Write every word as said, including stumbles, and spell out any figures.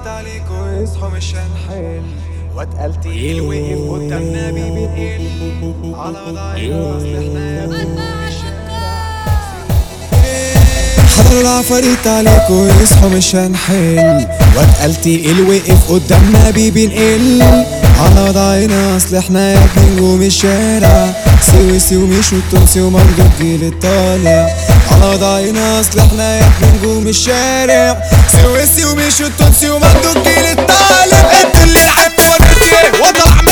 فريت عليكوا اصحوا مش هنحل واتقال تقيل وقف قدامنا بيبنقل على وضعنا اصل احنا يا ابني مش حضر العفاريت عليكوا يصحوا مش هنحل واتقال تقيل وقف قدامنا بيبنقل على وضعنا اصل احنا يا ابني نجوم الشارع سويسي وميشو التونسي ومندوب جيل الطالع على وضعنا اصل احنا يا ابني نجوم الشارع سويسي وميشو التونسي ومندوب جيل الطالع انتوا اللي لعبتوا ونسي وضع